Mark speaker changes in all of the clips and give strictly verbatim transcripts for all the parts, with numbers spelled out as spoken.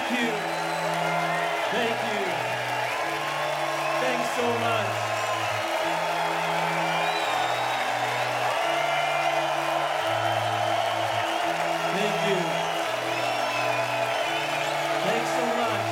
Speaker 1: you. Thank you. Thanks so much. Thank you. Thanks so much.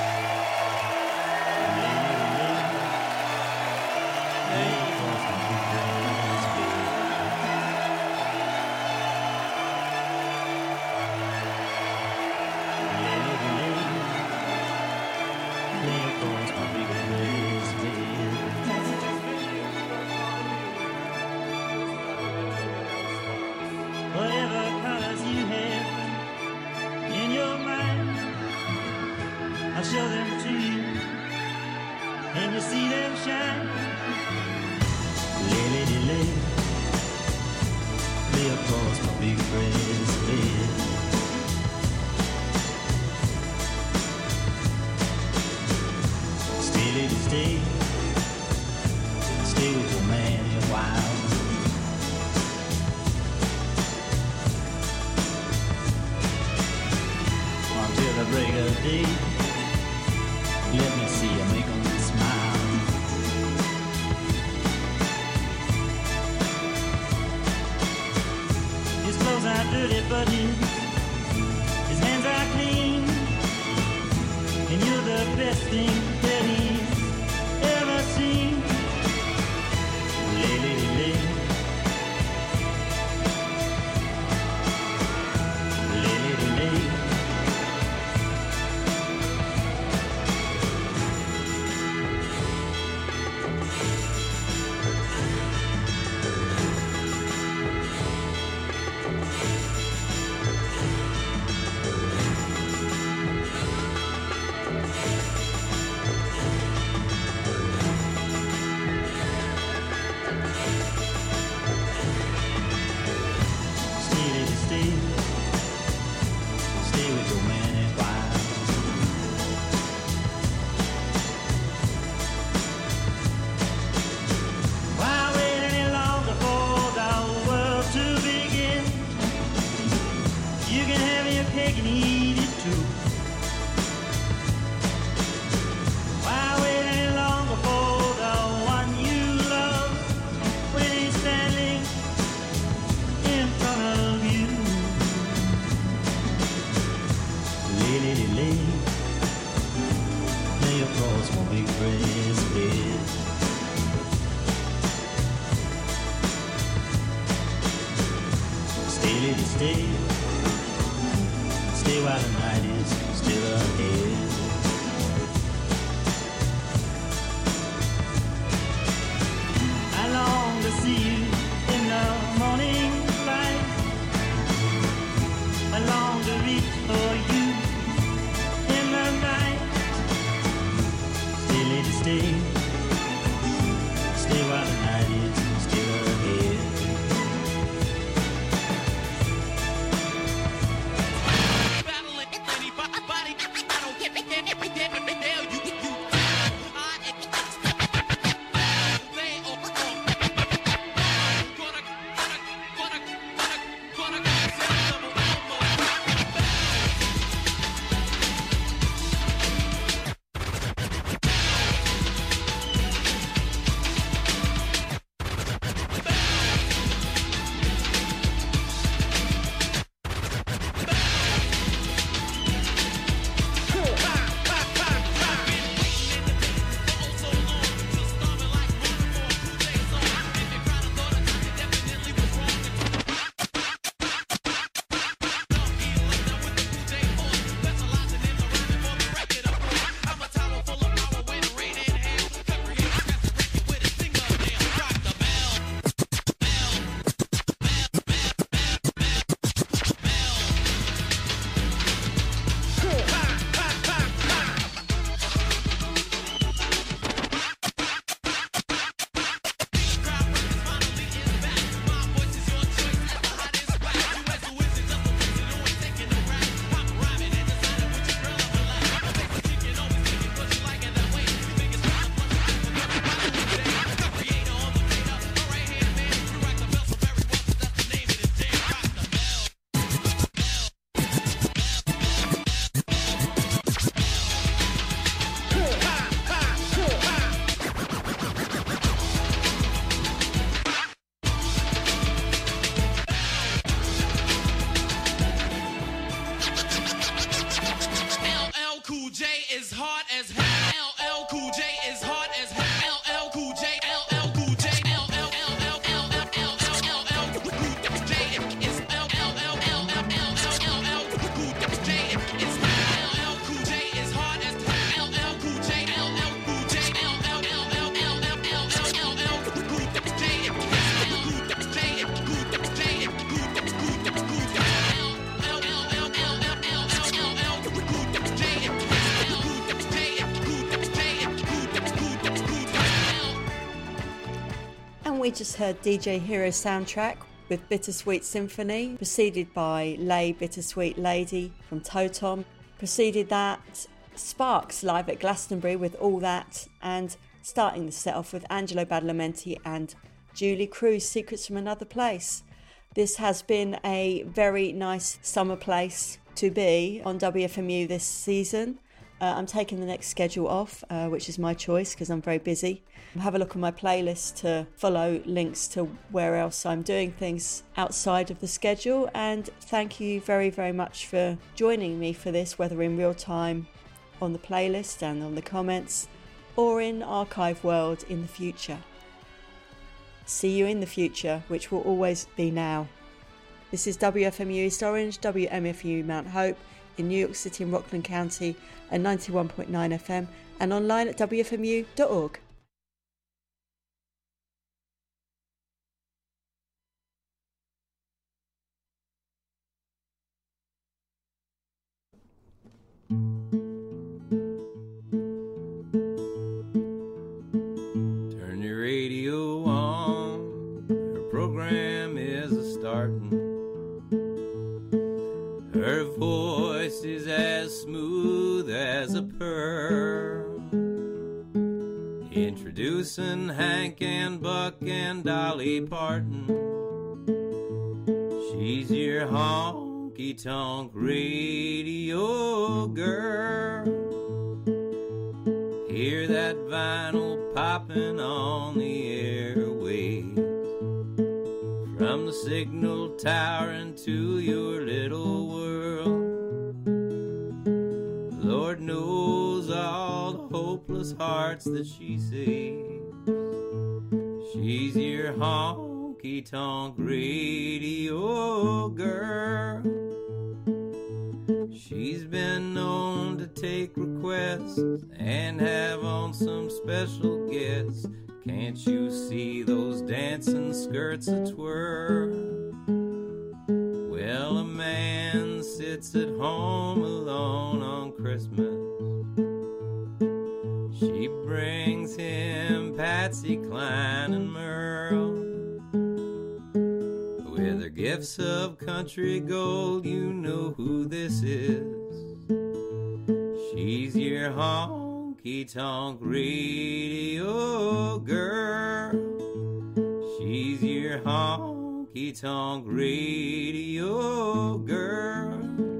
Speaker 2: Whatever colors you have in your mind, I'll show them to you, and you see them shine. Lay, lady, lay, lay across my big breast bed. Stay, lady, stay, stay with your man a while. Till the break of day, let me see you make 'em smile. His clothes are dirty, but his, his hands are clean, and you're the best thing that he's ever seen. Lay, lady, lay, lay, lady, lay. Stay, lady, stay. Stay with your man a while. Why wait any longer for the world to begin? You can have your cake and eat it too. Why wait any longer for the one you love when he's standing in front of you? Lay, lady, lay, lay across my big breast bed. Stay, lady, stay, stay while the night is still ahead. I long to see you in the morning light. I long to reach for you in the night. Stay, lady, stay, stay while the night is still ahead.
Speaker 3: Battling anybody, I don't care. Hell, you, you, I expect they all gonna, gonna, gonna, gonna, gonna, gonna,
Speaker 4: we just heard D J Hero Soundtrack with Bittersweet Symphony, preceded by Lay Bittersweet Lady from Totom. Preceded that, Sparks live at Glastonbury with All That, and starting the set off with Angelo Badalamenti and Julie Cruz, Secrets from Another Place. This has been a very nice summer place to be on W F M U this season. Uh, I'm taking the next schedule off, uh, which is my choice because I'm very busy. Have a look on my playlist to follow links to where else I'm doing things outside of the schedule. And thank you very, very much for joining me for this, whether in real time on the playlist and on the comments, or in archive world in the future. See you in the future, which will always be now. This is W F M U East Orange, W M F U Mount Hope in New York City and Rockland County at ninety-one point nine F M and online at W F M U dot org.
Speaker 1: Turn your radio on, her program is a starting. Her voice is as smooth as a pearl, introducing Hank and Buck and Dolly Parton. She's your honky-tonk radio girl. Hear that vinyl popping on the airwaves, from the signal tower into your little world. Lord knows all the hopeless hearts that she saves. She's your honky-tonk radio girl. She's been known to take requests and have on some special guests. Can't you see those dancing skirts a twirl? Well, a man sits at home alone on Christmas. She brings him Patsy Cline and Merle. With her gifts of country gold, you know who this is. She's your honky-tonk radio girl. She's your honky-tonk radio girl.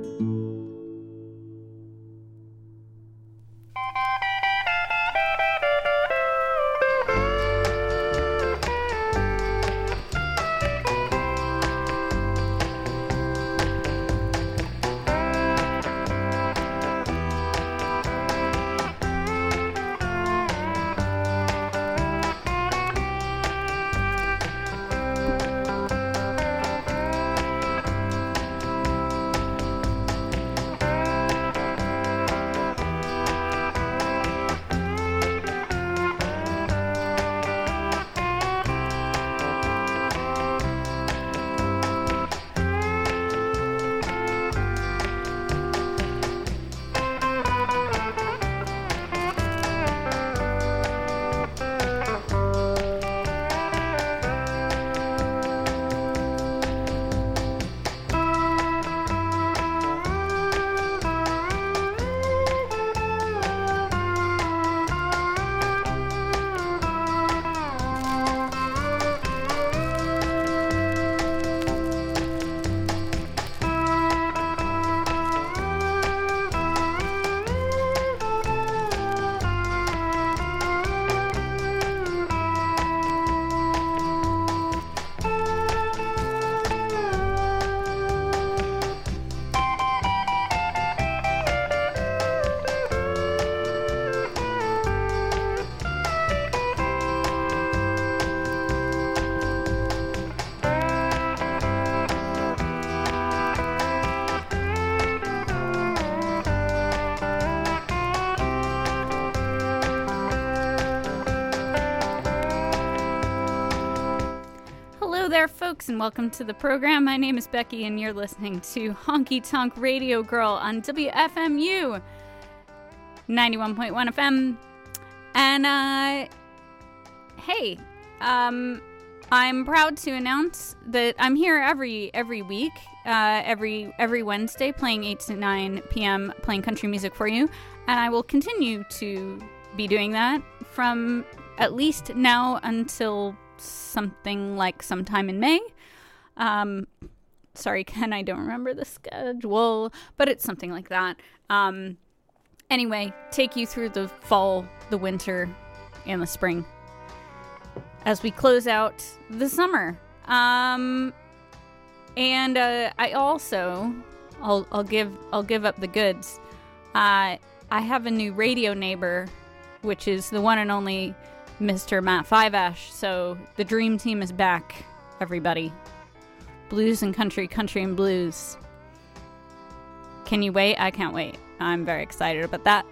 Speaker 5: there, folks, and welcome to the program. My name is Becky, and you're listening to Honky Tonk Radio Girl on W F M U ninety-one point one F M. And, uh, hey, um, I'm proud to announce that I'm here every every week, uh, every every Wednesday, playing eight to nine p.m., playing country music for you, and I will continue to be doing that from at least now until something like sometime in May. Um, sorry, Ken, I don't remember the schedule, but it's something like that. Um, anyway, take you through the fall, the winter, and the spring as we close out the summer. Um, and uh, I also, I'll I'll give I'll give up the goods. Uh, I have a new radio neighbor, which is the one and only Mister Matt Fiveash. So the dream team is back, everybody. Blues and country, country and blues. Can you wait? I can't wait. I'm very excited about that.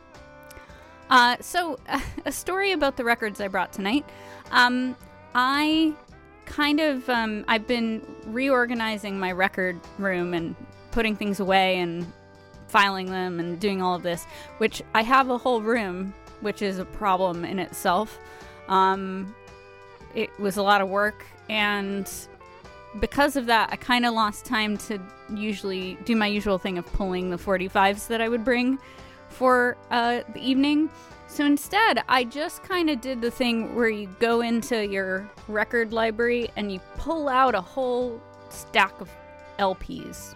Speaker 5: Uh, so, uh, a story about the records I brought tonight. Um, I kind of, um, I've been reorganizing my record room and putting things away and filing them and doing all of this, which I have a whole room, which is a problem in itself. Um, it was a lot of work, and because of that, I kind of lost time to usually do my usual thing of pulling the forty-fives that I would bring for uh, the evening. So instead, I just kind of did the thing where you go into your record library and you pull out a whole stack of L Ps.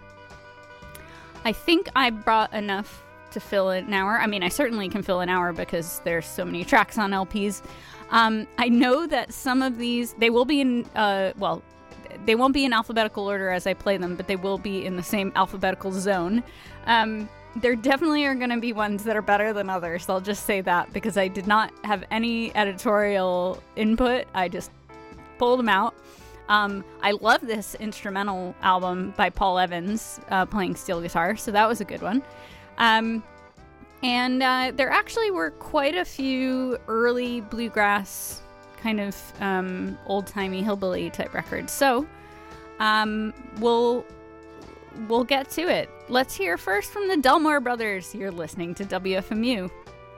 Speaker 5: I think I brought enough to fill an hour. I mean, I certainly can fill an hour because there's so many tracks on L Ps. Um, I know that some of these, they will be in, uh, well, they won't be in alphabetical order as I play them, but they will be in the same alphabetical zone. Um, there definitely are going to be ones that are better than others. I'll just say that because I did not have any editorial input. I just pulled them out. Um, I love this instrumental album by Paul Evans uh, playing steel guitar, so that was a good one. Um, and uh, there actually were quite a few early bluegrass kind of um, old-timey hillbilly type records. So um, we'll we'll get to it. Let's hear first from the Delmore Brothers. You're listening to W F M U.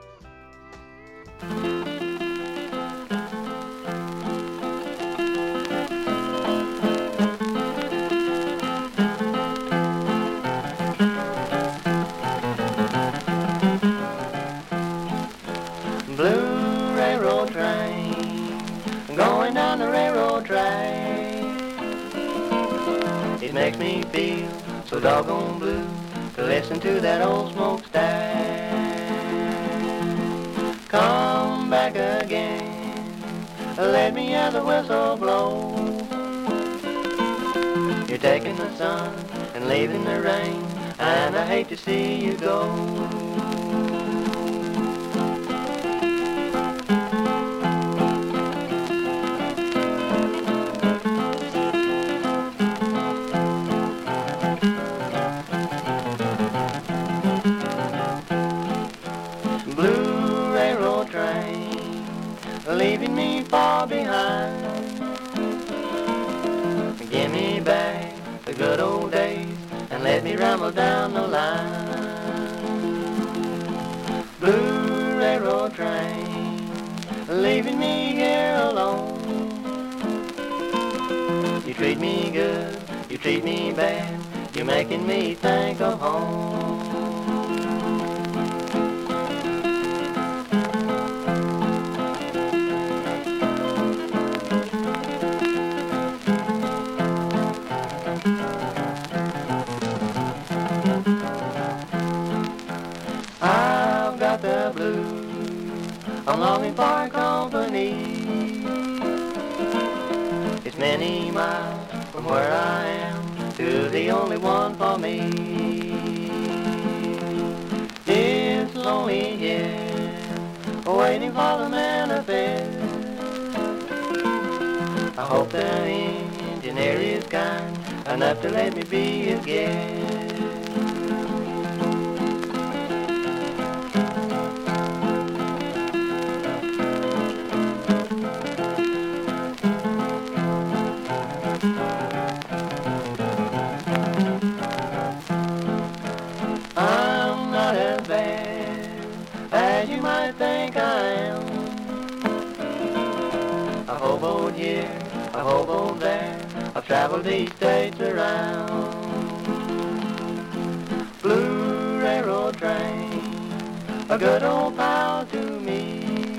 Speaker 6: Blue railroad train going down the railroad track. It makes me feel so doggone blue to listen to that old smokestack. Come back again, let me hear the whistle blow. You're taking the sun and leaving the rain, and I hate to see you go. Leaving me far behind. Give me back the good old days and let me ramble down the line. Blue railroad train, leaving me here alone. You treat me good, you treat me bad, you're making me think of home. I'm longing for company. It's many miles from where I am to the only one for me. It's lonely here, waiting for the manifest. I hope the engineer is kind enough to let me be his guest. As you might think I am, a hobo here I've hoboed there, I've traveled these states around. Blue railroad train, a good old pal to me.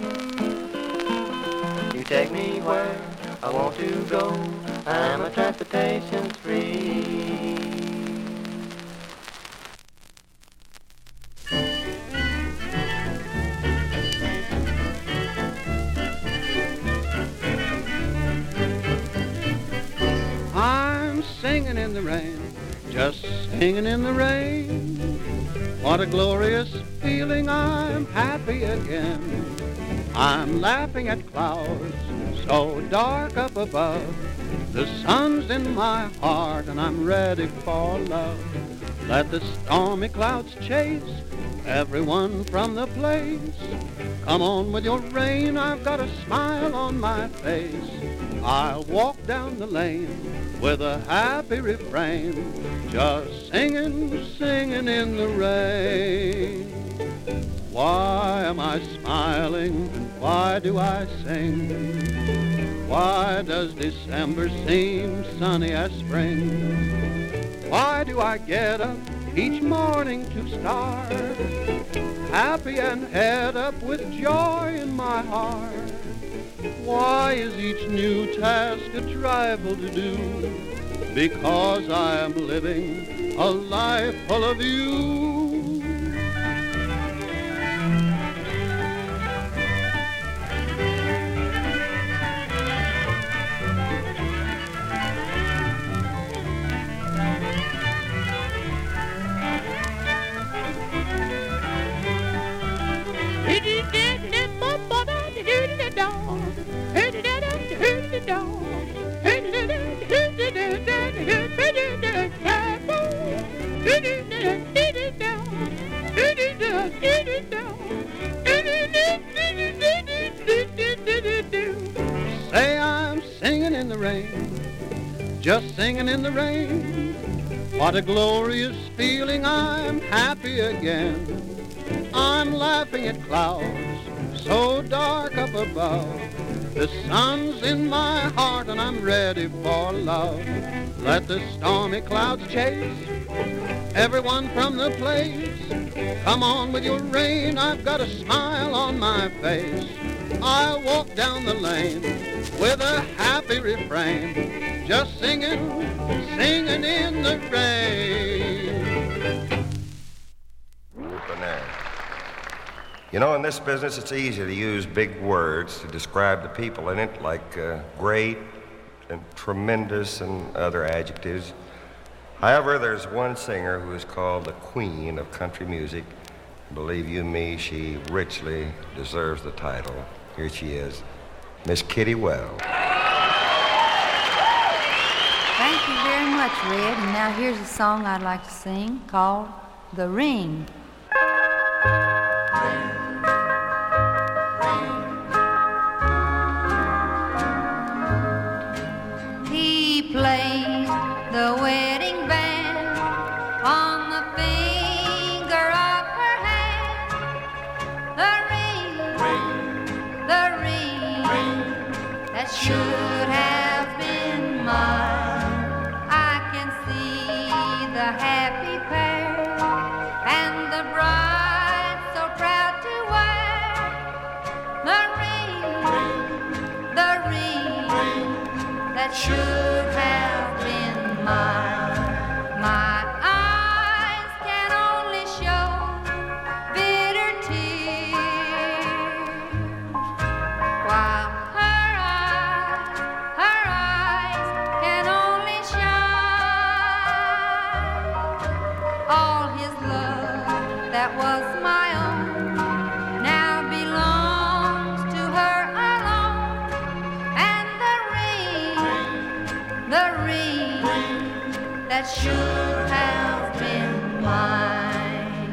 Speaker 6: You take me where I want to go, I'm a transportation free.
Speaker 7: I'm singing in the rain, just singing in the rain. What a glorious feeling, I'm happy again. I'm laughing at clouds so dark up above. The sun's in my heart and I'm ready for love. Let the stormy clouds chase everyone from the place. Come on with your rain, I've got a smile on my face. I'll walk down the lane with a happy refrain, just singing, singing in the rain. Why am I smiling? Why do I sing? Why does December seem sunny as spring? Why do I get up each morning to start, happy and head up with joy in my heart? Why is each new task a trifle to do? Because I am living a life full of you. Say I'm singing in the rain, just singing in the rain. What a glorious feeling, I'm happy again. I'm laughing at clouds so dark up above. The sun's in my heart and I'm ready for love. Let the stormy clouds chase everyone from the place. Come on with your rain, I've got a smile on my face. I'll walk down the lane with a happy refrain, just singing, singing in the rain.
Speaker 8: Banana. You know, in this business, it's easy to use big words to describe the people in it, like uh, great and tremendous and other adjectives. However, there's one singer who is called the Queen of Country Music. Believe you me, she richly deserves the title. Here she is, Miss Kitty Wells.
Speaker 9: Thank you very much, Red. And now here's a song I'd like to sing called The Ring. He played the wedding band on the finger of her hand. The ring, ring. the ring, ring that should have been mine. I can see the happy pair and the bride so proud to wear the ring, ring. the ring, ring that should have been mine. My eyes can only show bitter tears, while her eyes, her eyes can only shine. All his love that was my own now belongs to her alone, and the ring, the ring that should have been mine.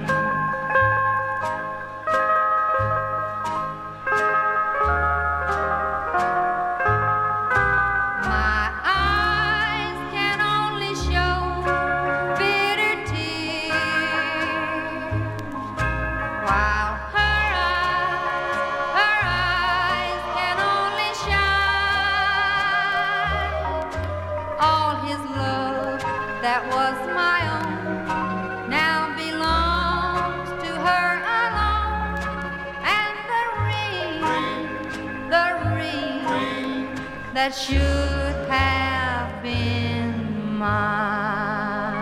Speaker 9: My eyes can only show bitter tears, while her eyes, her eyes can only shine. that should have been mine.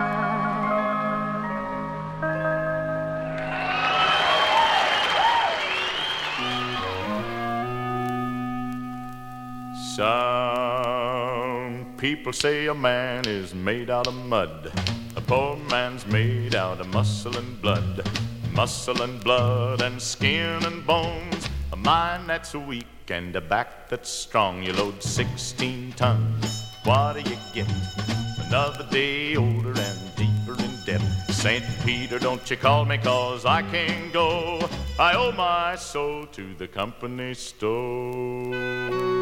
Speaker 10: Some people say a man is made out of mud. A poor man's made out of muscle and blood. Muscle and blood and skin and bones. A mind that's weak and a back that's strong. You load sixteen tons. What do you get? Another day older and deeper in debt. Saint Peter, don't you call me, 'cause I can't go. I owe my soul to the company store.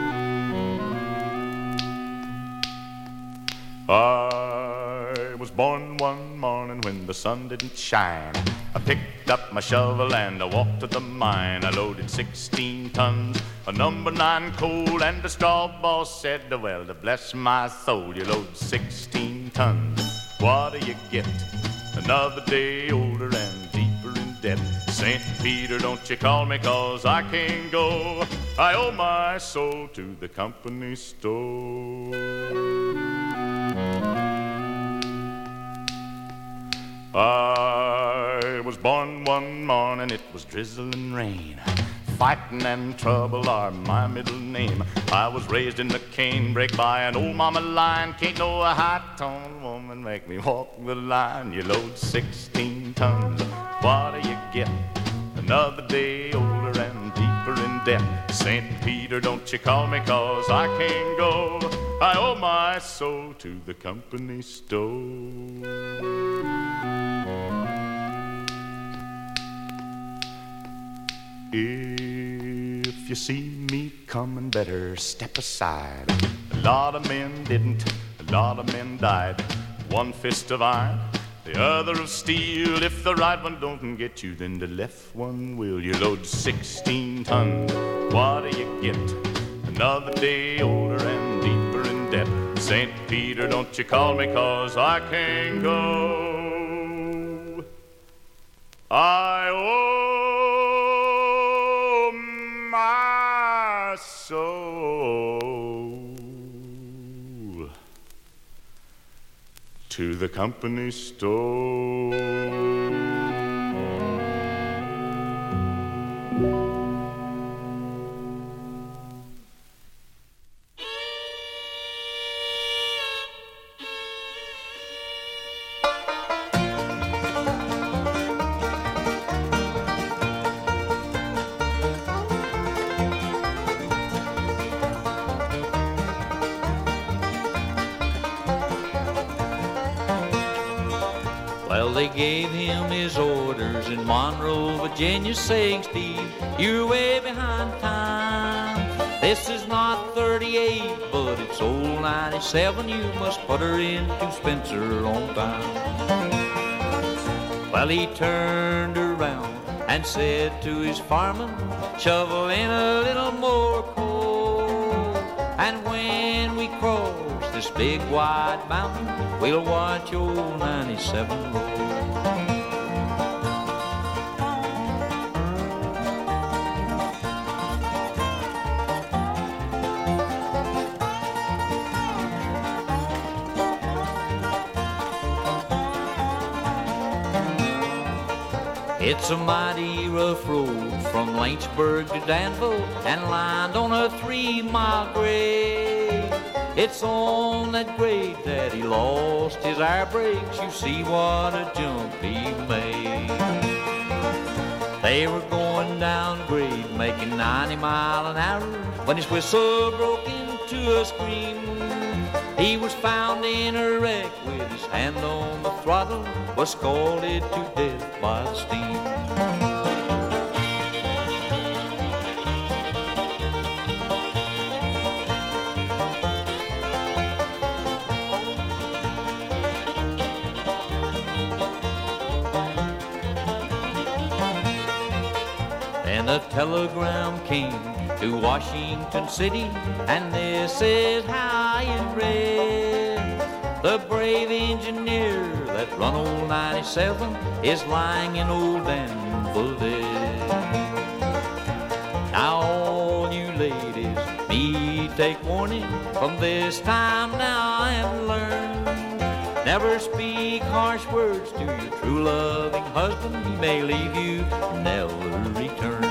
Speaker 10: I was born one morning when the sun didn't shine. I picked up my shovel and I walked to the mine. I loaded sixteen tons of number nine coal, and the straw boss said, well, to bless my soul, you load sixteen tons. What do you get? Another day older and deeper in debt. Saint Peter, don't you call me, 'cause I can't go. I owe my soul to the company store. I was born one morning, it was drizzling rain. Fighting and trouble are my middle name. I was raised in the canebrake by an old mama lion. Can't no high-toned woman make me walk the line. You load sixteen tons, what do you get? Another day older and deeper in debt. Saint Peter, don't you call me, 'cause I can't go. I owe my soul to the company store. If you see me coming, better step aside. A lot of men didn't, a lot of men died. One fist of iron, the other of steel. If the right one don't get you, then the left one will. You load sixteen tons, what do you get? Another day older and deeper in debt. Saint Peter, don't you call me, 'cause I can't go. I owe my soul to the company store.
Speaker 11: Well, they gave him his orders in Monroe, Virginia, saying, Steve, you're way behind time. This is not thirty-eight, but it's old ninety-seven. You must put her into Spencer on time. Well, he turned around and said to his fireman, shovel in a little more coal. And when we cross this big wide mountain, we'll watch old ninety-seven roll. It's a mighty rough road from Lynchburg to Danville, and lined on a three-mile grade. It's on that grade that he lost his air brakes. You see what a jump he made. They were going down grade, making ninety mile an hour, when his whistle broke into a scream. He was found in a wreck with his hand on the throttle, was scalded to death by the steam. And a telegram came to Washington City, and this is how it read. The brave engineer that run old ninety-seven is lying in old Danville dead. Now all you ladies, me take take warning from this time now and learn. Never speak harsh words to your true loving husband. He may leave you, never return.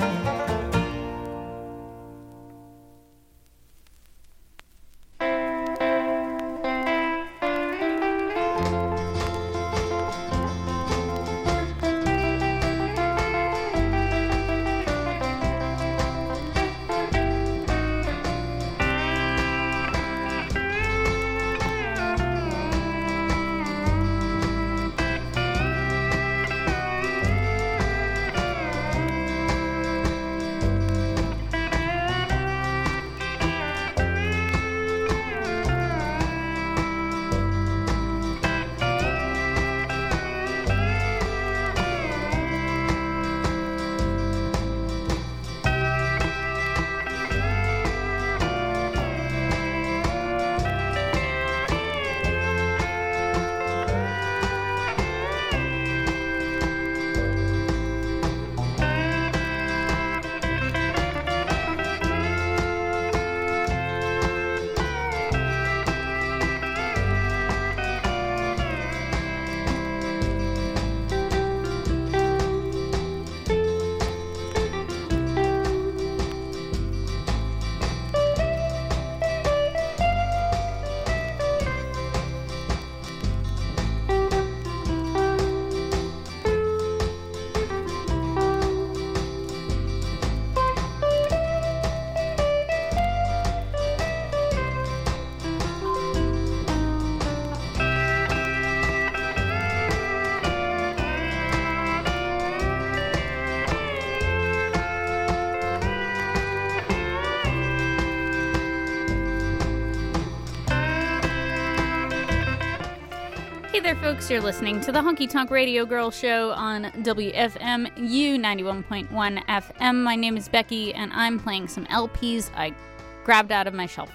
Speaker 5: Hey there, folks. You're listening to the Honky Tonk Radio Girl Show on W F M U ninety-one point one F M. My name is Becky, and I'm playing some L Ps I grabbed out of my shelf.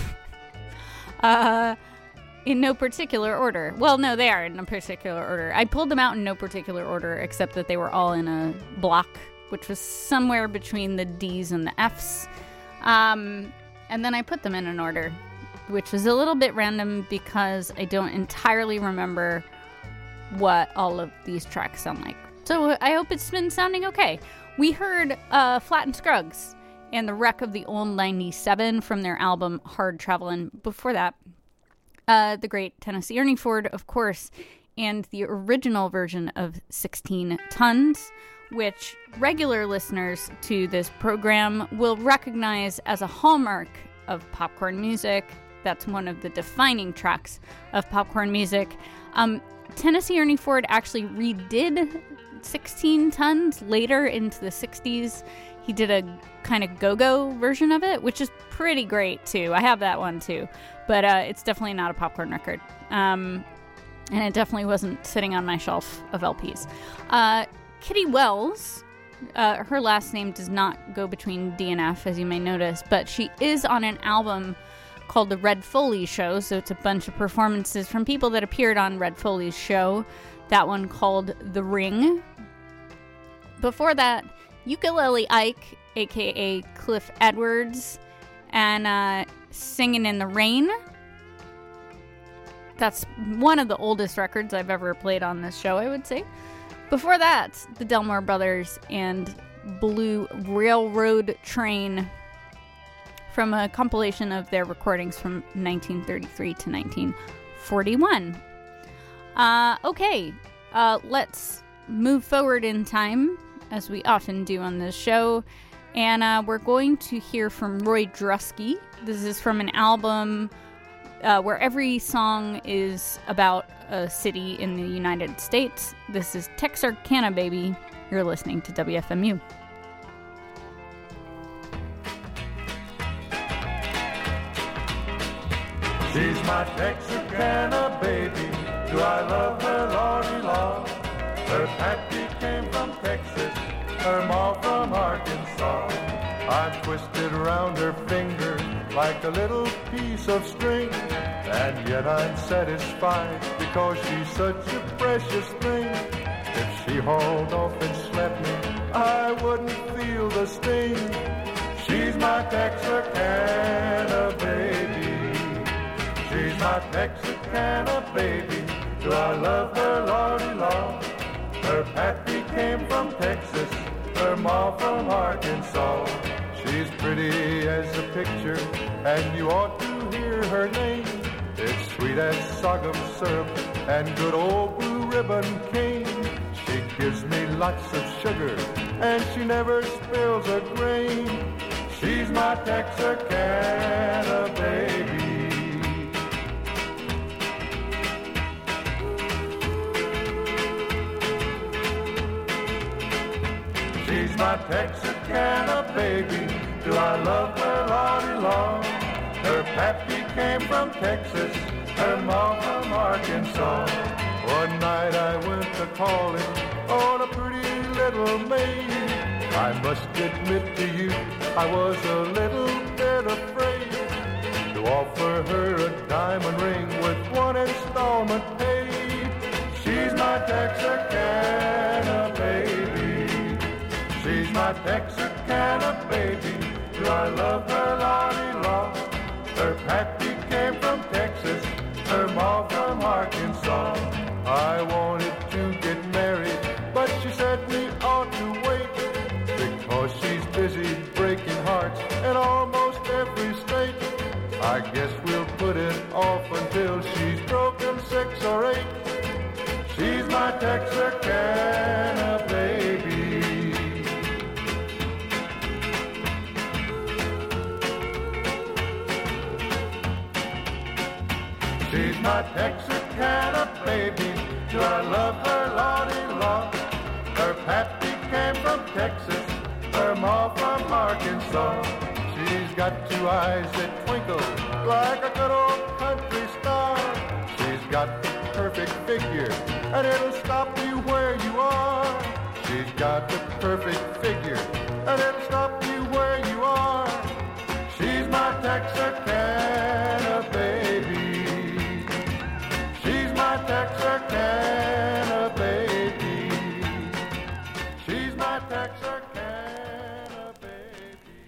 Speaker 5: uh, in no particular order. Well, no, they are in no particular order. I pulled them out in no particular order, except that they were all in a block, which was somewhere between the D's and the F's. Um, and then I put them in an order, which was a little bit random because I don't entirely remember what all of these tracks sound like. So I hope it's been sounding okay. We heard uh, Flatt and Scruggs and The Wreck of the Old ninety-seven from their album Hard Travelin'. Before that, uh, the great Tennessee Ernie Ford, of course, and the original version of sixteen tons, which regular listeners to this program will recognize as a hallmark of popcorn music. That's one of the defining tracks of popcorn music. Um, Tennessee Ernie Ford actually redid sixteen tons later into the sixties. He did a kind of go-go version of it, which is pretty great, too. I have that one, too. But uh, it's definitely not a popcorn record. Um, and it definitely wasn't sitting on my shelf of L Ps. Uh, Kitty Wells, uh, her last name does not go between D and F, as you may notice, but she is on an album called The Red Foley Show, so it's a bunch of performances from people that appeared on Red Foley's show. That one called The Ring. Before that, Ukulele Ike, aka Cliff Edwards, and uh, Singin' in the Rain. That's one of the oldest records I've ever played on this show, I would say. Before that, the Delmore Brothers and Blue Railroad Train, from a compilation of their recordings from nineteen thirty-three to nineteen forty-one. Uh, okay, uh, let's move forward in time, as we often do on this show, and uh, we're going to hear from Roy Drusky. This is from an album uh, where every song is about a city in the United States. This is Texarkana, baby. You're listening to W F M U.
Speaker 12: She's my Texarkana baby, do I love her, Lordy Law. Her pappy came from Texas, her ma from Arkansas. I'm twisted around her finger like a little piece of string, and yet I'm satisfied because she's such a precious thing. If she hauled off and slept me, I wouldn't feel the sting. She She's my Texarkana baby. She's my Texarkana baby. Do I love her, Lordy Lord? Her pappy came from Texas, her ma from Arkansas. She's pretty as a picture, and you ought to hear her name. It's sweet as sorghum syrup and good old blue ribbon cane. She gives me lots of sugar, and she never spills a grain. She's my Texarkana baby. She's my Texarkana baby. Do I love her, Lordy Lord? Her pappy came from Texas, her mom from Arkansas. One night I went a calling on a pretty little maid. I must admit to you, I was a little bit afraid to offer her a diamond ring with one installment paid. She's my Texarkana baby. She's my Texarkana baby. Do I love her, Lordy Lord? Her pappy came from Texas, her mom from Arkansas. I wanted to get married, but she said we ought to wait, because she's busy breaking hearts in almost every state. I guess we'll put it off until she's broken six or eight. She's my Texarkana baby. She's my Texarkana baby. Do I love her, Lordy Lord? Her pappy came from Texas, her ma from Arkansas. She's got two eyes that twinkle like a good old country star. She's got the perfect figure, and it'll stop you where you are. She's got the perfect figure, and it'll stop you where you are. She's my Texarkana baby. She's my Texarkana baby. She's my Texarkana baby.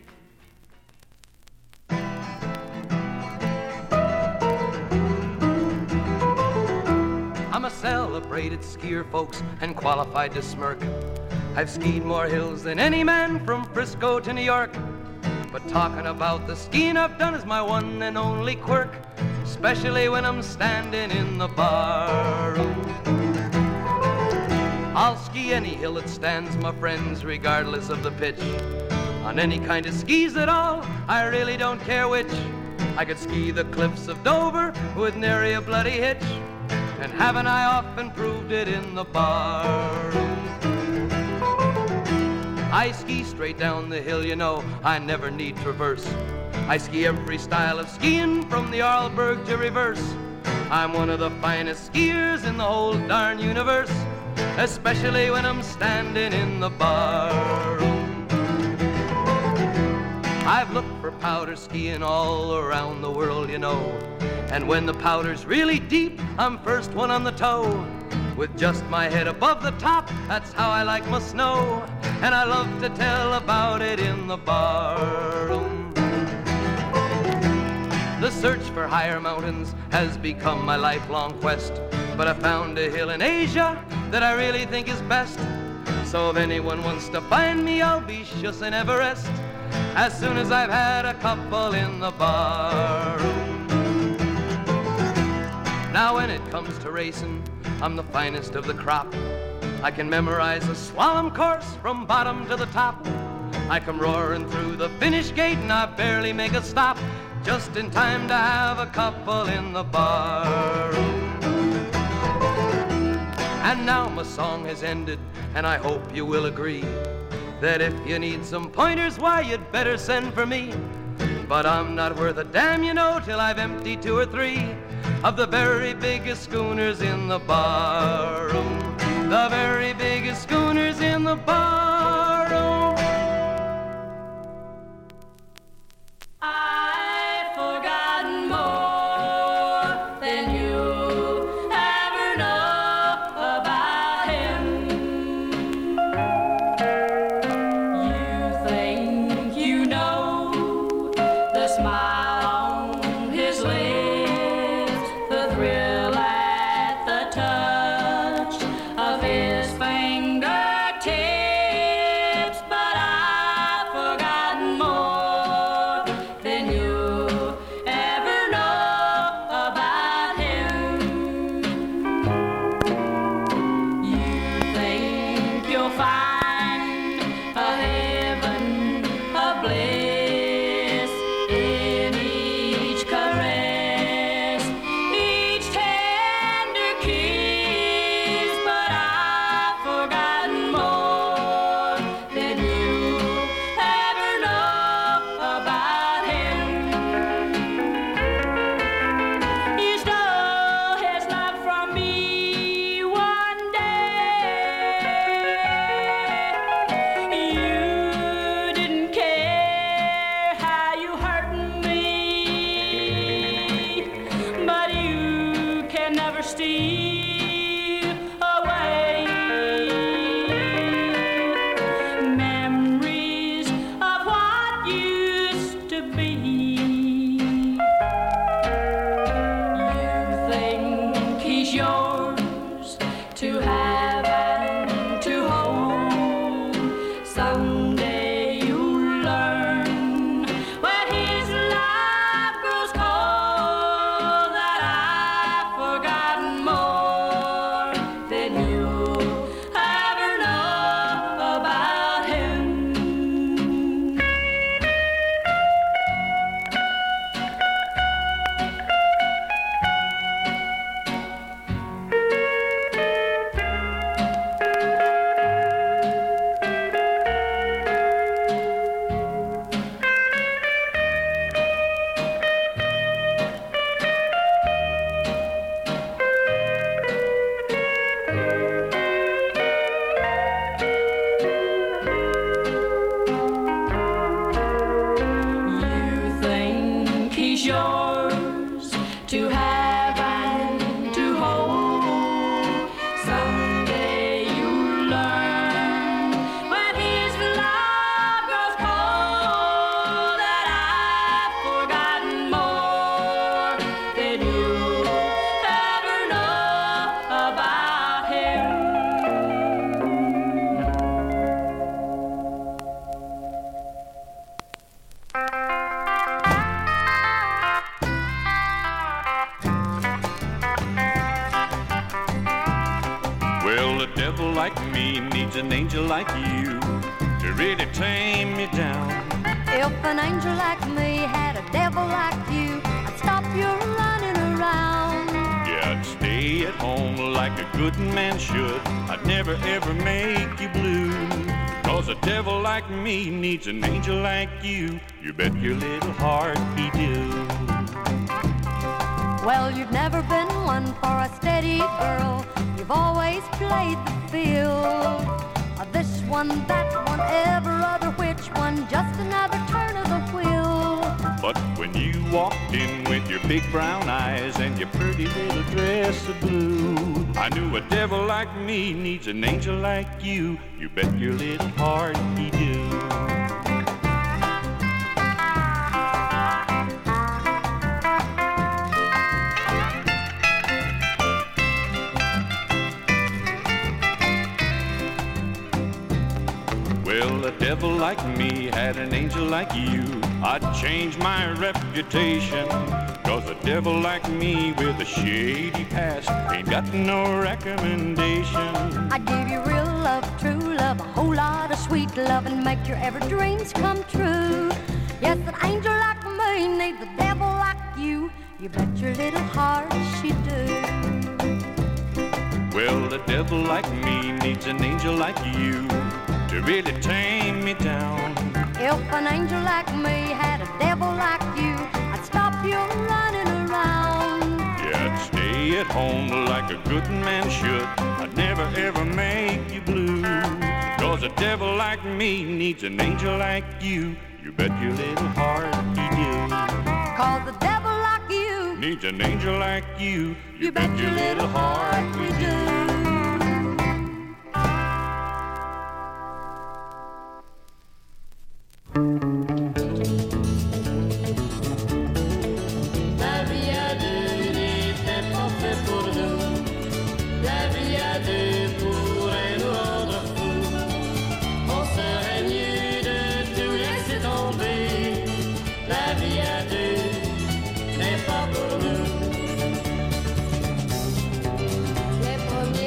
Speaker 13: I'm a celebrated skier, folks, and qualified to smirk. I've skied more hills than any man from Frisco to New York. But talking about the skiing I've done is my one and only quirk, especially when I'm standing in the bar room. I'll ski any hill that stands, my friends, regardless of the pitch. On any kind of skis at all, I really don't care which. I could ski the cliffs of Dover with nary a bloody hitch, and haven't I often proved it in the bar room? I ski straight down the hill, you know, I never need traverse. I ski every style of skiing, from the Arlberg to reverse. I'm one of the finest skiers in the whole darn universe, especially when I'm standing in the bar room. I've looked for powder skiing all around the world, you know, and when the powder's really deep, I'm first one on the toe. With just my head above the top, that's how I like my snow, and I love to tell about it in the bar room. The search for higher mountains has become my lifelong quest, but I found a hill in Asia that I really think is best. So if anyone wants to find me, I'll be shuss in Everest as soon as I've had a couple in the bar room. Now when it comes to racing, I'm the finest of the crop. I can memorize a slalom course from bottom to the top. I come roaring through the finish gate and I barely make a stop, just in time to have a couple in the bar room. And now my song has ended, and I hope you will agree that if you need some pointers, why, you'd better send for me. But I'm not worth a damn, you know, till I've emptied two or three of the very biggest schooners in the bar room. The very biggest schooners in the bar room.
Speaker 14: I've forgotten more than you ever know about him. You think you know find a heaven of bliss in each caress, each tender kiss. But I've forgotten more than you ever know about him. You stole his love from me one day. You didn't care how you hurt me, but you can never steal away memories of what used to be. You think he's yours to have and to hold. Someday you'll learn when his love grows cold that I've forgotten more than you ever know about him. You think he's yours to have and to hold. Someday you'll learn when his love grows cold that I've forgotten more than you ever know about him.
Speaker 10: Well, a devil like me needs an angel like you to really tame me down.
Speaker 9: If an angel like me had a devil like you, I'd stop you running around.
Speaker 10: Yeah, I'd stay at home like a good man should. I'd never ever make you blue. Cause a devil like me needs an angel like you. You bet your little heart he do.
Speaker 9: Well, you've never been one for a steady girl. You've always played the field. Uh, This one, that one, every other which one, just another turn of the wheel.
Speaker 10: But when you walked in with your big brown eyes and your pretty little dress of blue, I knew a devil like me needs an angel like you. You bet your little heart he do. Well, a devil like me had an angel like you, I'd change my reputation. Cause a devil like me with a shady past ain't got no recommendation.
Speaker 9: I give you real love, true love, a whole lot of sweet love, and make your every dreams come true. Yes, an angel like me needs a devil like you. You bet your little heart she do.
Speaker 10: Well, a devil like me needs an angel like you to really tame me down.
Speaker 9: If an angel like me had a devil like you, I'd stop you running around.
Speaker 10: Yeah, I'd stay at home like a good man should. I'd never ever make you blue. Cause a devil like me needs an angel like you. You bet your little heart he do.
Speaker 9: Cause the devil like you
Speaker 10: needs an angel like you.
Speaker 9: You bet your little heart we do.
Speaker 14: La vie à deux n'était pas faite pour nous. La vie à deux pourrait nous rendre fous. On serait mieux de tout laisser tomber. La vie à deux n'est pas pour nous. Les premiers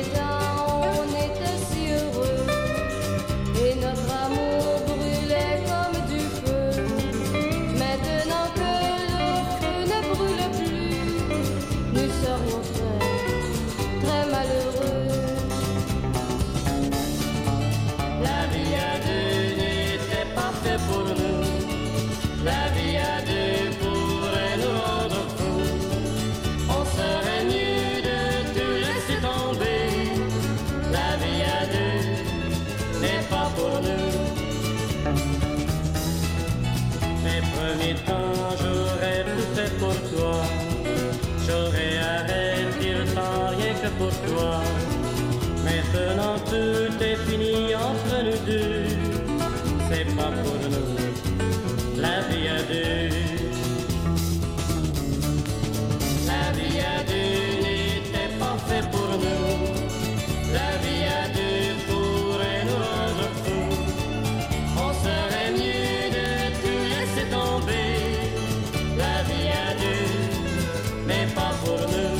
Speaker 14: n'était pas pour nous la vie à deux. La vie à deux n'était pas faite pour nous. La vie à deux pourrait nous rendre fous. On serait mieux de tout laisser tomber. La vie à deux, mais pas pour nous.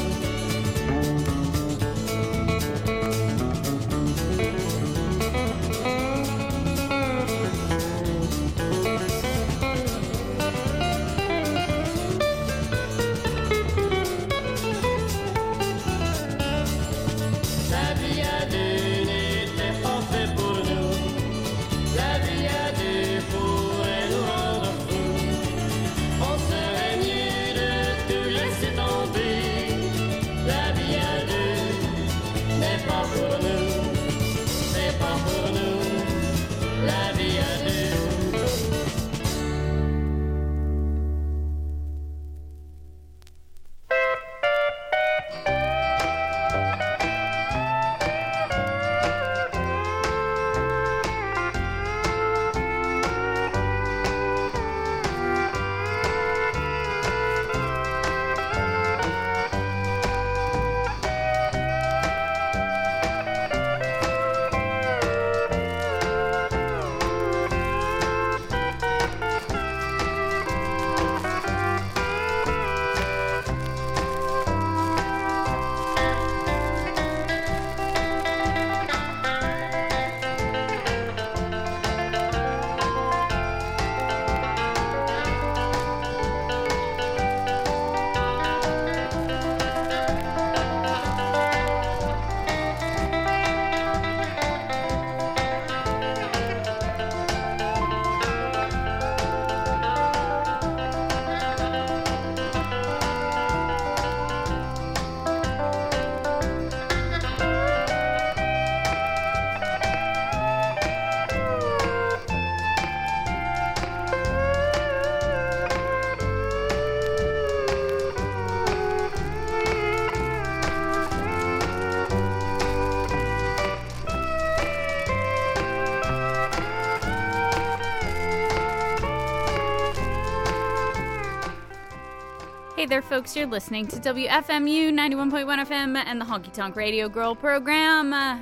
Speaker 5: Hey there, folks. You're listening to W F M U ninety-one point one F M and the Honky Tonk Radio Girl program. Uh,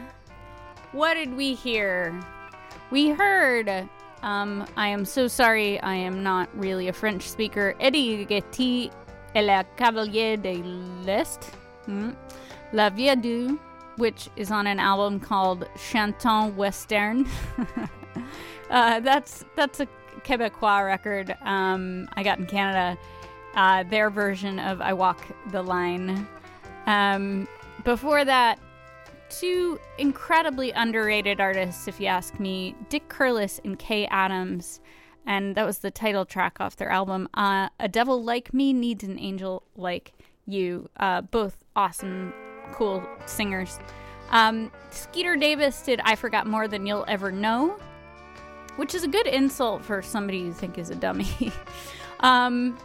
Speaker 5: what did we hear? We heard, um, I am so sorry, I am not really a French speaker, Eddie Getty et la Cavalier de l'Est, hmm. La Vie à Deux, which is on an album called Chanson Western. uh, that's, that's a Quebecois record um, I got in Canada. Uh, their version of I Walk the Line. Um, before that, two incredibly underrated artists, if you ask me, Dick Curless and Kay Adams, and that was the title track off their album, uh, A Devil Like Me Needs an Angel Like You. Uh, both awesome, cool singers. Um, Skeeter Davis did I Forgot More Than You'll Ever Know, which is a good insult for somebody you think is a dummy. um...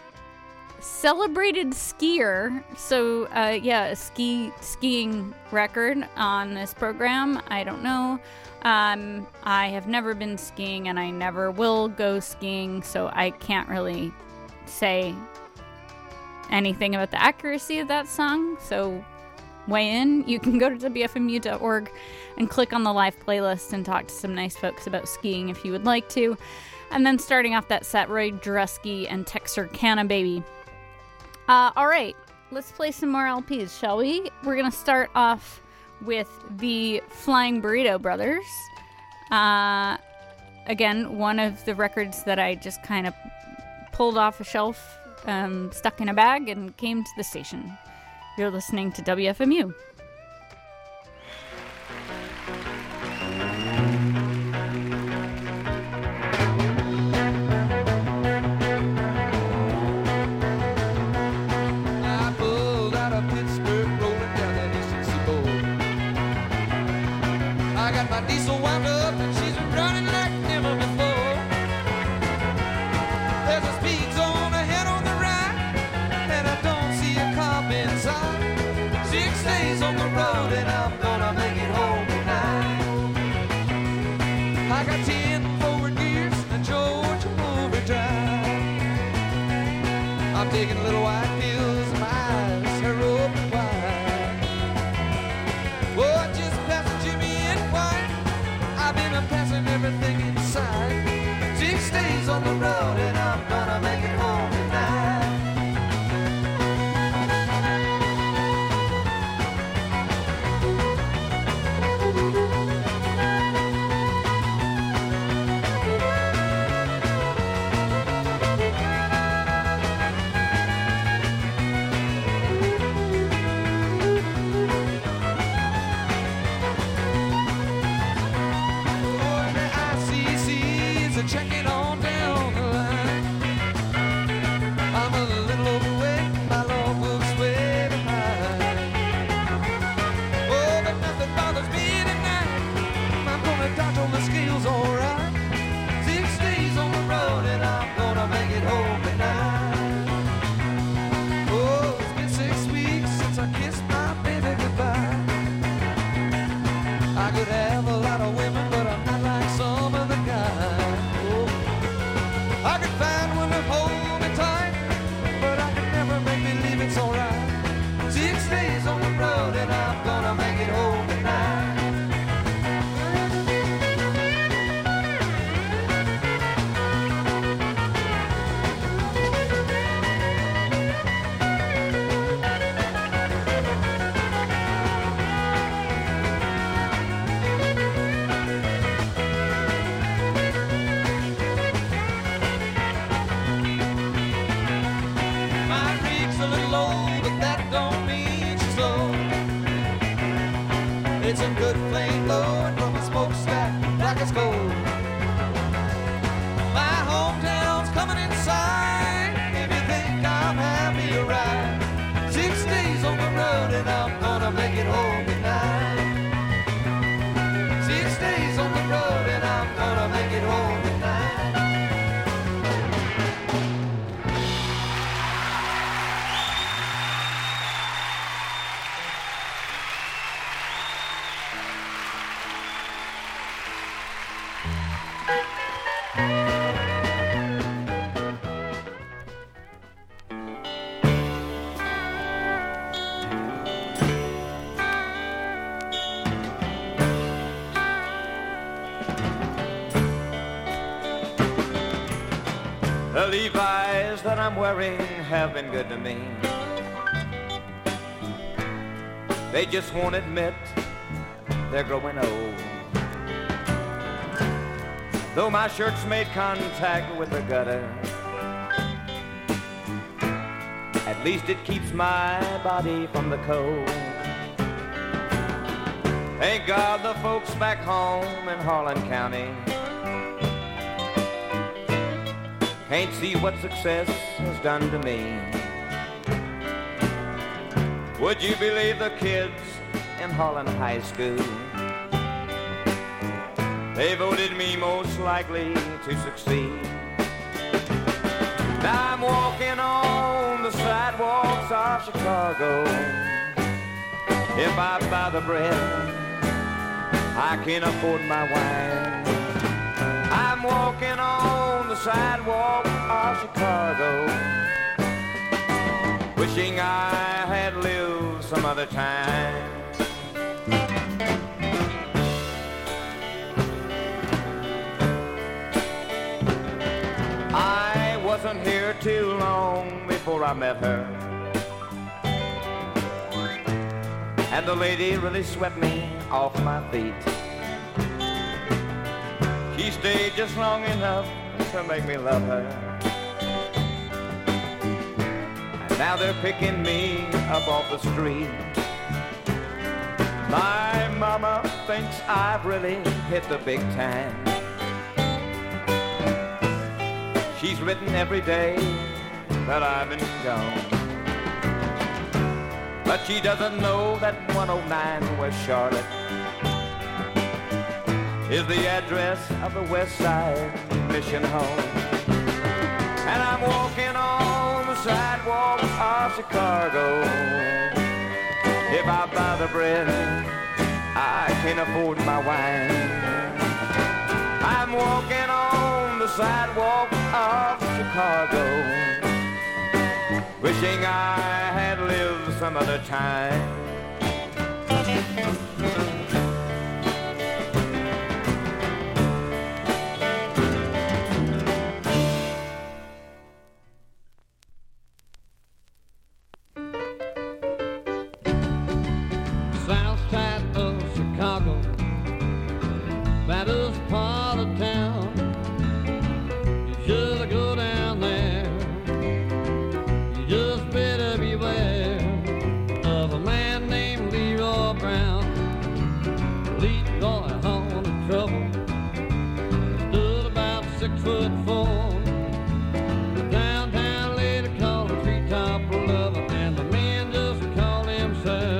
Speaker 5: Celebrated Skier, so uh, yeah, a ski skiing record on this program. I don't know. Um, I have never been skiing and I never will go skiing, so I can't really say anything about the accuracy of that song. So weigh in. You can go to W F M U dot org and click on the live playlist and talk to some nice folks about skiing if you would like to. And then starting off that set, Roy Drusky and Texarkana Baby. Uh, all right, let's play some more L Ps, shall we? We're going to start off with the Flying Burrito Brothers. Uh, again, one of the records that I just kind of pulled off a shelf, um, stuck in a bag, and came to the station. You're listening to W F M U.
Speaker 15: Diesel wound up and she's running like never before. There's a speed zone ahead on the right, and I don't see a cop inside. Six days on the road and I'm gonna make it home tonight. I got ten forward gear I could have a lot of women, but I'm not like some of the guys. Oh. I could find one to hold me tight, but I could never make believe it's alright. Six days on the road and I'm gonna make it home tonight. It's a good flame blowing from a smokestack like it's gold. My hometown's coming inside. If you think I'm happy, you're right. Six days on the road and I'm gonna make it home tonight. Six days on the road and I'm gonna make it home tonight.
Speaker 16: The Levi's that I'm wearing have been good to me. They just won't admit they're growing old. Though my shirt's made contact with the gutter, at least it keeps my body from the cold. Thank God the folks back home in Harlan County can't see what success has done to me. Would you believe the kids in Harlan High School? They voted me most likely to succeed. Now I'm walking on the sidewalks of Chicago. If I buy the bread, I can afford my wine. I'm walking on the sidewalk of Chicago, wishing I had lived some other time. I wasn't here too long before I met her, and the lady really swept me off my feet. She stayed just long enough to make me love her, and now they're picking me up off the street. My mama thinks I've really hit the big time. She's written every day that I've been gone, but she doesn't know that one oh nine West Charlotte is the address of the West Side Mission Home. And I'm walking on the sidewalk of Chicago. If I buy the bread, I can't afford my wine. I'm walking on the sidewalk of Chicago, wishing I had lived some other time.
Speaker 17: South side of Chicago, baddest part of town. You should go down there. You just better beware of a man named Leroy Brown. Leroy on the trouble, stood about six foot four. The downtown lady called him treetop lover, and the men just called him sir.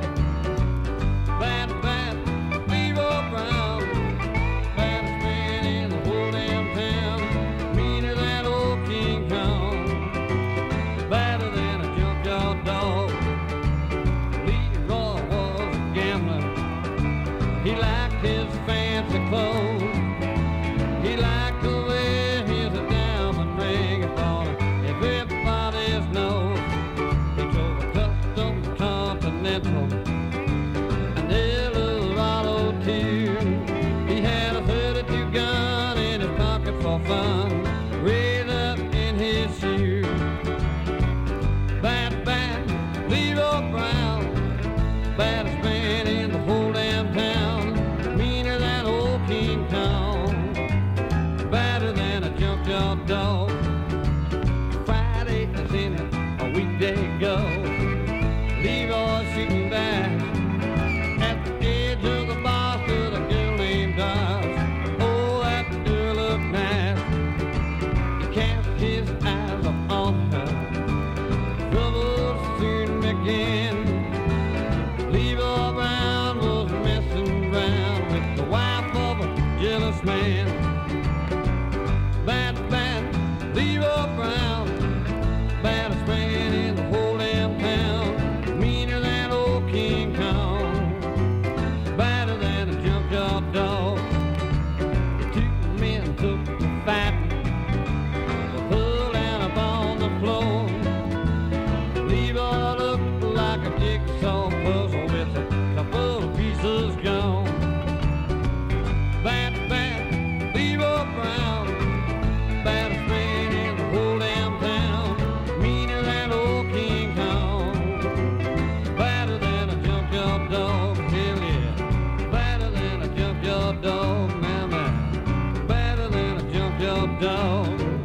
Speaker 17: Bad, bad Leroy Brown, baddest man in the whole damn town. Meaner than old King Kong, badder than a junkyard dog. Leroy was a gambler. He liked his fancy clothes. He liked to wear his diamond ring and thought everybody's nose. He drove a custom Continental and Eldorado too. He had a thirty-two gun in his pocket for fun, raised up in his shoe. Bad, bad, Leroy Brown, baddest man in the whole damn town, meaner than old King Kong, badder than a junkyard dog. Friday is in it, a weekday go. Leroy shooting dice at the edge of the bar to the girl named Doss. Oh, that girl looked nice. He cast his eyes upon her. Trouble soon began. Leroy Brown was messing around with the wife of a jealous man. Bad, bad, Leroy Brown, baddest man in the whole damn town, meaner than old King Kong, badder than a junkyard dog. The two men took to fighting, they pulled down upon the floor. Leroy looked like a jigsaw puzzle with a couple of pieces gone. Bad, bad, Leroy Brown, baddest man in the whole damn town, meaner than old King Kong, badder than a junkyard dog. Hell yeah, badder than a junkyard dog. Now, now, badder than a junkyard dog.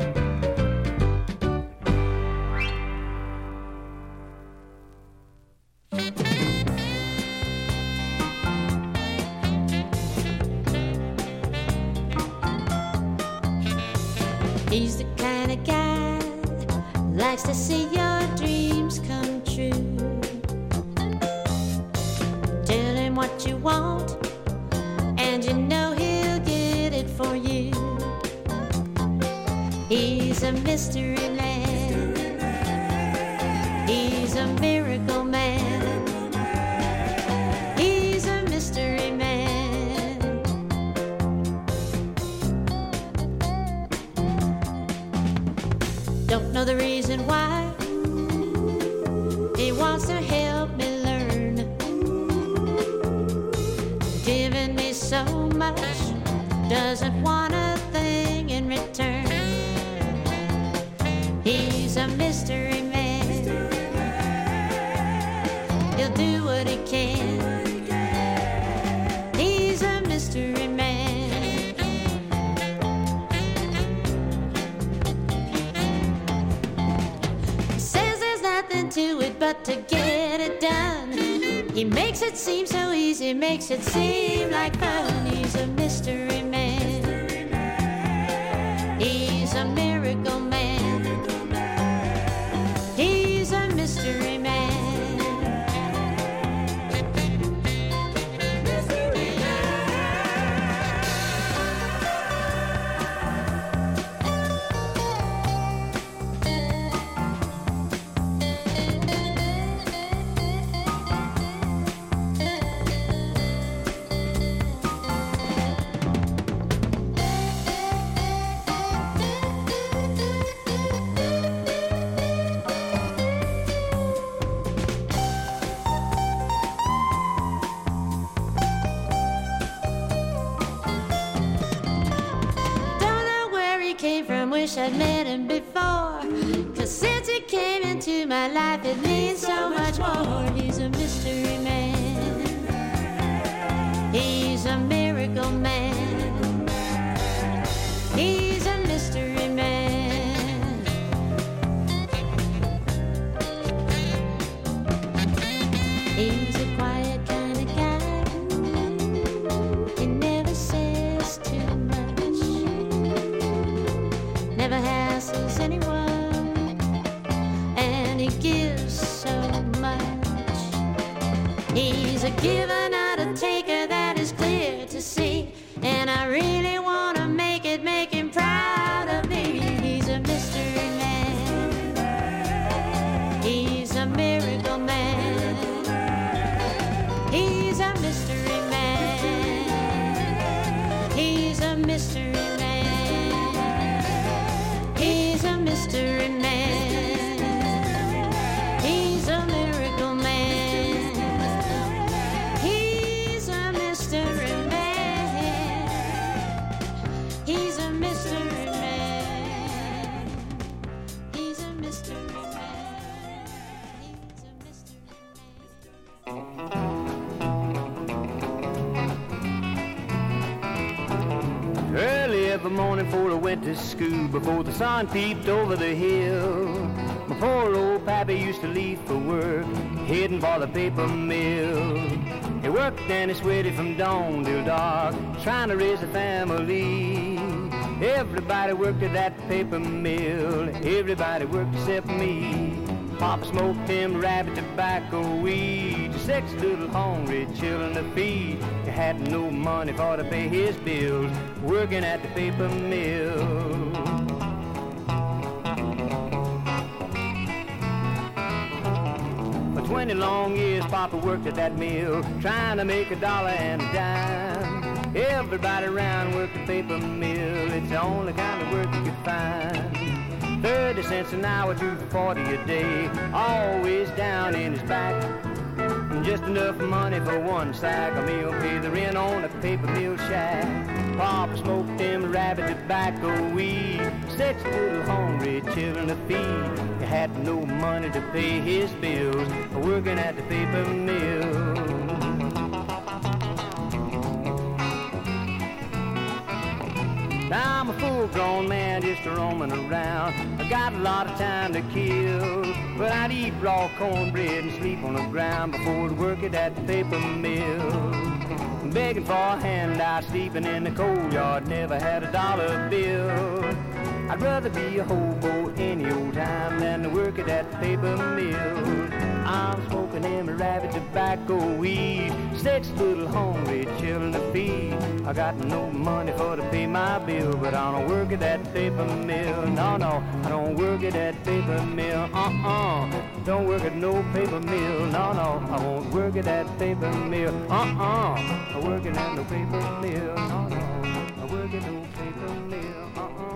Speaker 18: He's the kind of guy likes to see your dreams come true. Tell him what you want, and you know he'll get it for you. He's a mystery man. He's a miracle man. He's a mystery man. Don't know the reason why he wants to help me learn. Giving me so much, doesn't want a thing in return. He's a mystery man. He'll do what he can. He's a mystery man. To it, but to get it done, he makes it seem so easy, makes it seem like fun. He's a mystery man. He's a miracle man. He's a mystery man. Wish I'd met him before, 'cause since he came into my life it means so much more. He's a mystery man. He's a miracle man. He's a mystery man. He's a quiet kind of guy. He never says too much, never hassles anyone, and he gives so much. He's a giver, not a taker, that is clear to see, and I really want to make it, make him proud of me. He's a mystery man. He's a miracle man. He's a mystery man. a mystery man. He's a mystery man. He's a miracle man. He's a mystery man. He's a mystery man. He's a mystery man.
Speaker 16: Early every morning before I went to school, before the sun peeped over the hill, my poor old pappy used to leave for work, heading for the paper mill. He worked and he sweated from dawn till dark, trying to raise a family. Everybody worked at that paper mill, everybody worked except me. Papa smoked them rabbit tobacco weed, six little hungry children to feed. He had no money for to pay his bills, working at the paper mill. For twenty long years Papa worked at that mill, trying to make a dollar and a dime. Everybody around worked the paper mill, it's the only kind of work you could find. Thirty cents an hour to forty a day, always down in his back. Just enough money for one sack of meal, pay the rent on a paper mill shack. Papa smoked them rabbit tobacco weed, six little hungry children to feed. He had no money to pay his bills, working at the paper mill. Now I'm a full-grown man just a roaming around. I got a lot of time to kill, but I'd eat raw cornbread and sleep on the ground before I'd work it at the paper mill. Begging for a handout, sleeping in the coal yard, never had a dollar bill. I'd rather be a hobo any old time than to work at that paper mill. I'm smoking them rabbit tobacco weed, six little hungry children to feed. I got no money for to pay my bill, but I don't work at that paper mill. No, no, I don't work at that paper mill. Uh-uh, don't work at no paper mill. No, no, I won't work at that paper mill. Uh-uh, I work at no paper mill. No, no, I work at no paper mill. Uh-uh.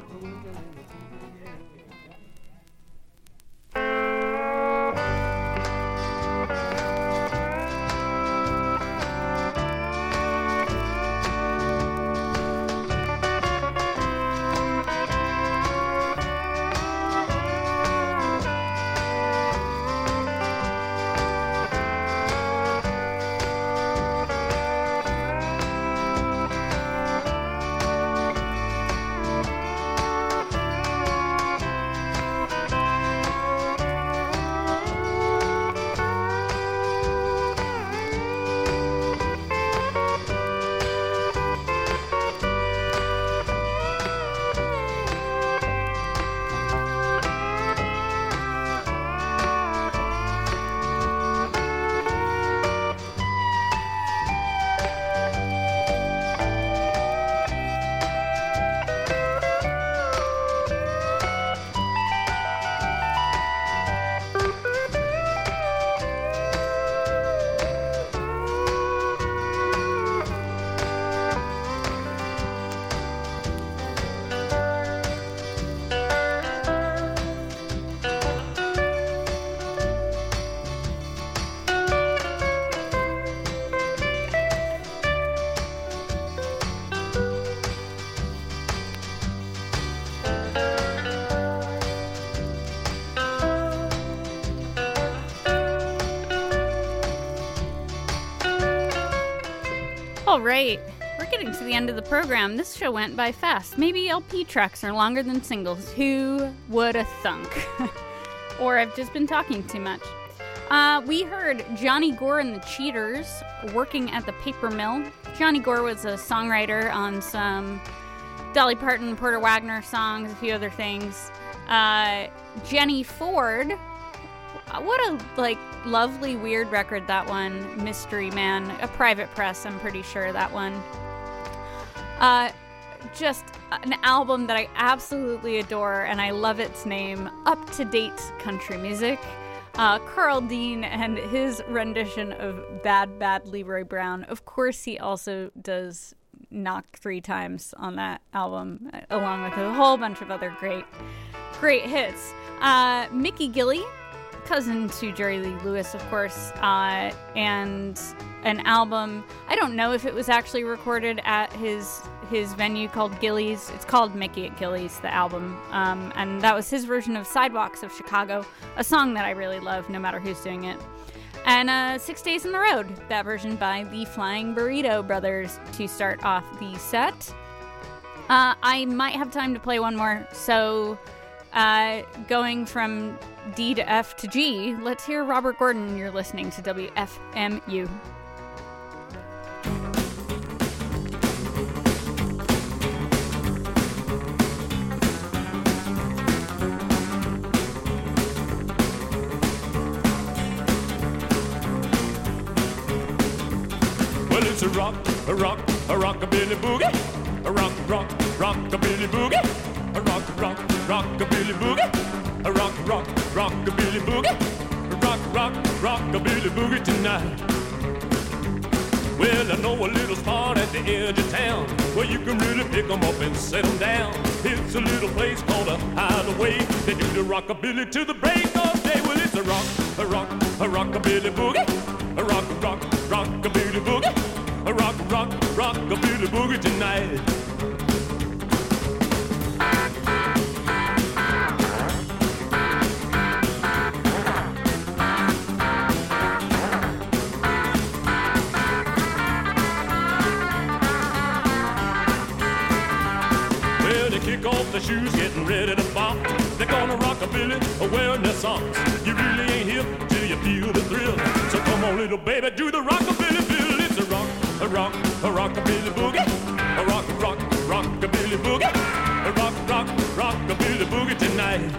Speaker 5: All right, we're getting to the end of the program. This show went by fast. Maybe L P tracks are longer than singles. Who would have thunk? Or I've just been talking too much. Uh, we heard Johnny Gore and the Cheaters, Working at the Paper Mill. Johnny Gore was a songwriter on some Dolly Parton, Porter Wagner songs, a few other things. Uh, Jenny Ford, what a like lovely weird record that one. Mystery Man, A Private Press, I'm pretty sure that one. Uh, just an album that I absolutely adore, and I love its name, Up to Date Country Music. Uh, Carl Dean and his rendition of Bad Bad Leroy Brown. Of course, he also does knock three times on that album, along with a whole bunch of other great, great hits. Uh, Mickey Gilley, cousin to Jerry Lee Lewis, of course, uh, and an album. I don't know if it was actually recorded at his his venue called Gilley's. It's called Mickey at Gilley's, the album, um, and that was his version of Sidewalks of Chicago, a song that I really love, no matter who's doing it. And uh, Six Days on the Road, that version by the Flying Burrito Brothers to start off the set. Uh, I might have time to play one more, so uh, going from D to F to G, let's hear Robert Gordon. You're listening to W F M U.
Speaker 10: Well, it's a rock, a rock, a rockabilly boogie. A rock, rock, rockabilly boogie. A rock, rock, rockabilly boogie. A rock, rock, rockabilly boogie. A rock, rock, rockabilly boogie tonight. Well, I know a little spot at the edge of town where you can really pick 'em up and set 'em down. It's a little place called a hideaway. They do the rockabilly to the break of day. Well, it's a rock, a rock, a rockabilly boogie. A rock, rock, rockabilly boogie. A rock, rock, rockabilly boogie tonight. Well, they kick off the shoes, getting ready to bop. They're gonna rockabilly wearing their socks. You really ain't hip till you feel the thrill. So come on, little baby, do the rockabilly bill. It's a rock, a rock, a rockabilly boogie. A rock, rock, rockabilly boogie. A rock, rock, rockabilly boogie tonight.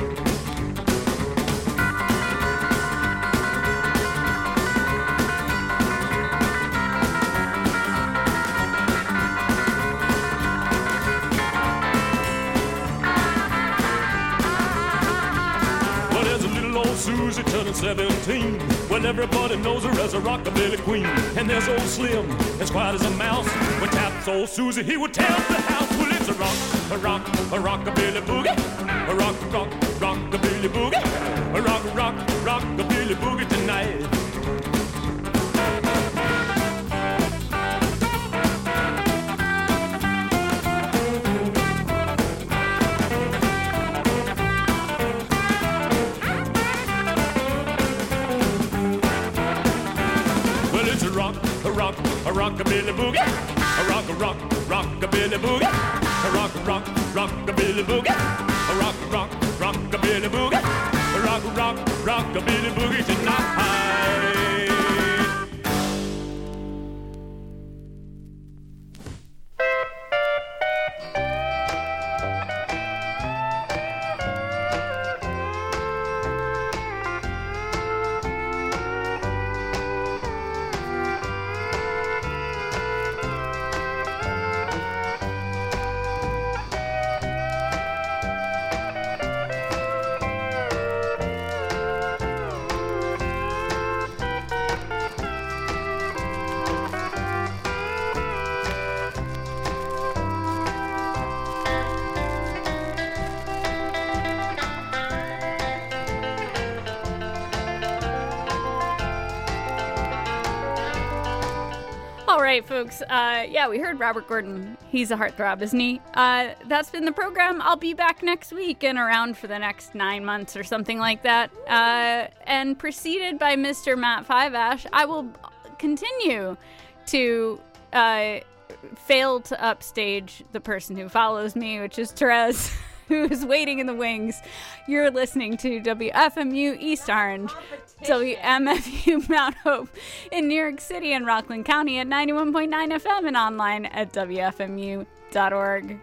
Speaker 10: Well, there's a little old Susie turning seventeen. Well, everybody knows her as a rockabilly queen. And there's old Slim, as quiet as a mouse. When taps old Susie, he would tear up the house. Well, it's a rock, a rock, a rockabilly boogie. A rock, rock, rockabilly boogie. A rock, rock, rockabilly boogie tonight. Well, it's a rock, a rock, a rockabilly boogie. A rock, a rock, rockabilly boogie. A rock, rock, rockabilly boogie. A rock, rock, rockabilly boogie. A rock, rock, rockabilly boogie tonight.
Speaker 5: All right, folks. Uh, yeah, we heard Robert Gordon. He's a heartthrob, isn't he? Uh, that's been the program. I'll be back next week and around for the next nine months or something like that. Uh, and preceded by Mister Matt Fiveash, I will continue to uh, fail to upstage the person who follows me, which is Therese, who is waiting in the wings. You're listening to W F M U East Orange, W M F U Mount Hope in New York City and Rockland County at ninety-one point nine F M and online at W F M U dot org.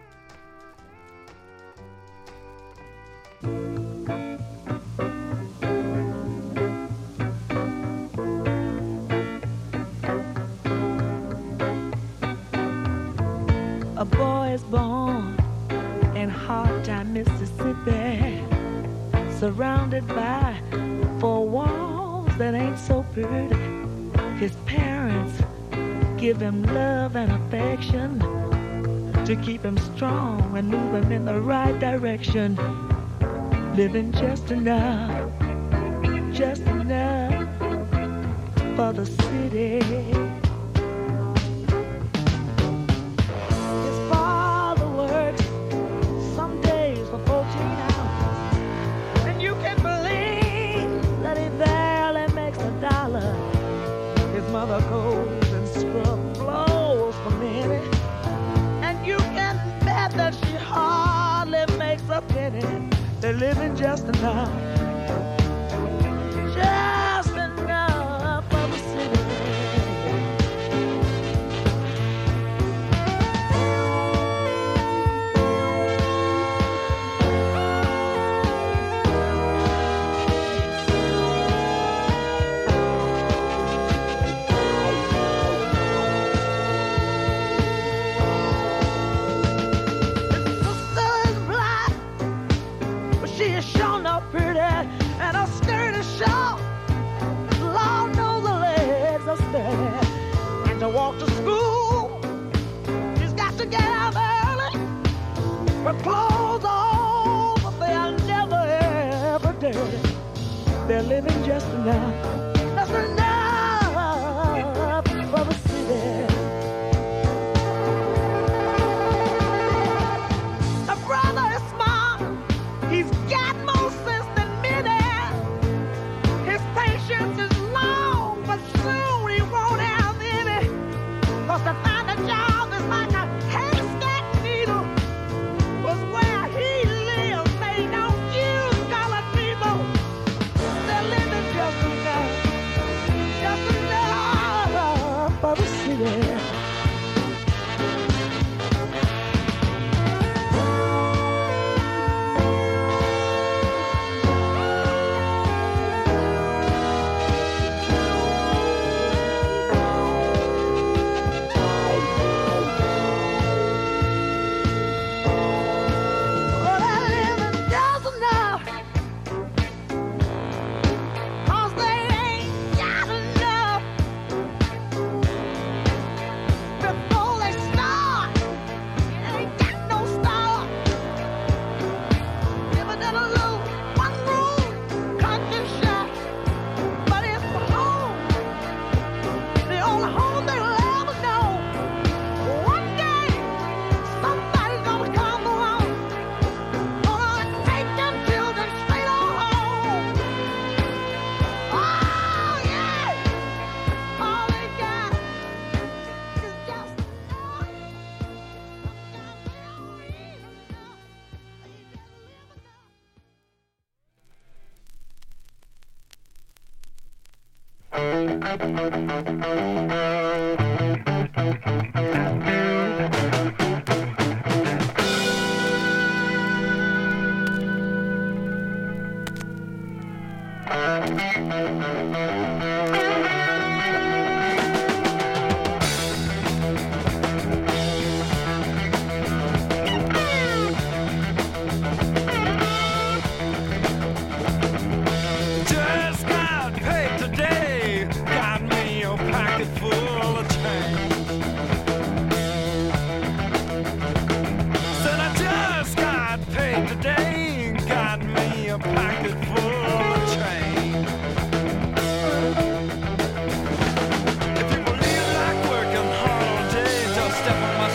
Speaker 19: A boy is born in Hard Time, Mississippi, surrounded by four walls that ain't so pretty. His parents give him love and affection, to keep him strong and move him in the right direction. Living just enough, just enough for the city. His father works some days for fourteen hours, and you can believe that he barely makes a dollar. His mother goes and scrub floors for many, and you can bet that she hardly makes a penny. They're living just enough, just enough for the city. To walk to school, she's got to get up early. Her clothes are old, but they are never ever dirty. They're living just enough, just enough for the city. Her brother is smart, he's got more sense than many. His patience is long, but soon he won't have. Cause to find a job is like a haystack needle. Was where he lives, they don't use colored people. They're living just enough, just enough for the city.
Speaker 15: Just got paid today, got me a pocket full of change. Said I just got paid today, got me a pocket full of change. If you believe like working hard all day, just step on my